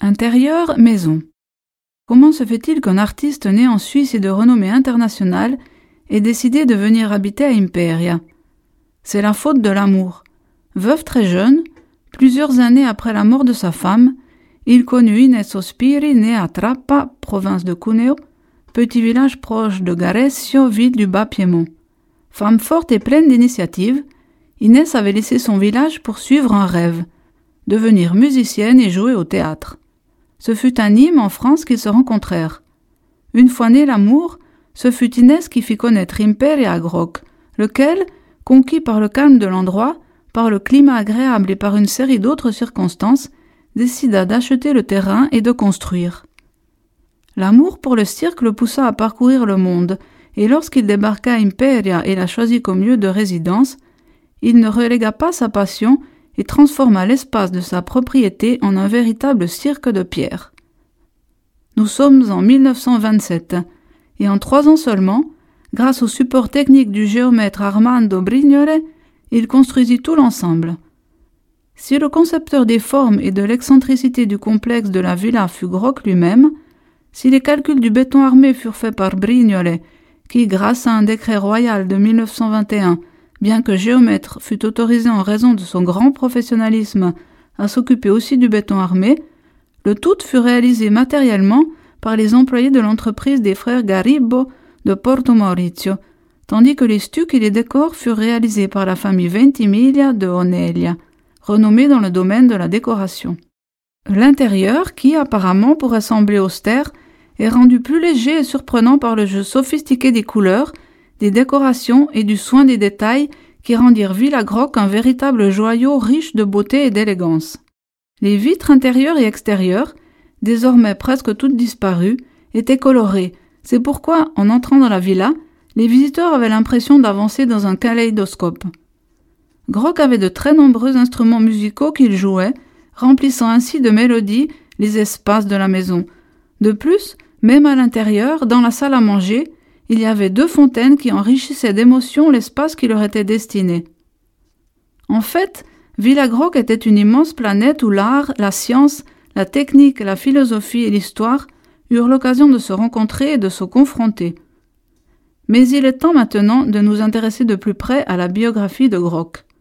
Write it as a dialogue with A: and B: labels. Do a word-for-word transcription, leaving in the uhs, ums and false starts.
A: Intérieur, maison. Comment se fait-il qu'un artiste né en Suisse et de renommée internationale ait décidé de venir habiter à Imperia? C'est la faute de l'amour. Veuf très jeune, plusieurs années après la mort de sa femme, il connut Ines Sospiri, née à Trappa, province de Cuneo, petit village proche de Garesio, ville du Bas-Piémont. Femme forte et pleine d'initiative, Inès avait laissé son village pour suivre un rêve, devenir musicienne et jouer au théâtre. Ce fut à Nîmes, en France, qu'ils se rencontrèrent. Une fois né l'amour, ce fut Inès qui fit connaître Imperia à Groc, lequel, conquis par le calme de l'endroit, par le climat agréable et par une série d'autres circonstances, décida d'acheter le terrain et de construire. L'amour pour le cirque le poussa à parcourir le monde, et lorsqu'il débarqua à Imperia et la choisit comme lieu de résidence, il ne relégua pas sa passion et transforma l'espace de sa propriété en un véritable cirque de pierre. Nous sommes en mille neuf cent vingt-sept, et en trois ans seulement, grâce au support technique du géomètre Armando Brignole, il construisit tout l'ensemble. Si le concepteur des formes et de l'excentricité du complexe de la villa fut Groc lui-même, si les calculs du béton armé furent faits par Brignole, qui, grâce à un décret royal de mille neuf cent vingt et un, bien que géomètre fut autorisé en raison de son grand professionnalisme à s'occuper aussi du béton armé, le tout fut réalisé matériellement par les employés de l'entreprise des frères Garibo de Porto Maurizio, tandis que les stucs et les décors furent réalisés par la famille Ventimiglia de Oneglia, renommée dans le domaine de la décoration. L'intérieur, qui apparemment pourrait sembler austère, est rendu plus léger et surprenant par le jeu sophistiqué des couleurs, des décorations et du soin des détails qui rendirent Villa Groc un véritable joyau riche de beauté et d'élégance. Les vitres intérieures et extérieures, désormais presque toutes disparues, étaient colorées. C'est pourquoi, en entrant dans la villa, les visiteurs avaient l'impression d'avancer dans un kaléidoscope. Groc avait de très nombreux instruments musicaux qu'il jouait, remplissant ainsi de mélodies les espaces de la maison. De plus, même à l'intérieur, dans la salle à manger, il y avait deux fontaines qui enrichissaient d'émotions l'espace qui leur était destiné. En fait, Villa Groc était une immense planète où l'art, la science, la technique, la philosophie et l'histoire eurent l'occasion de se rencontrer et de se confronter. Mais il est temps maintenant de nous intéresser de plus près à la biographie de Groc.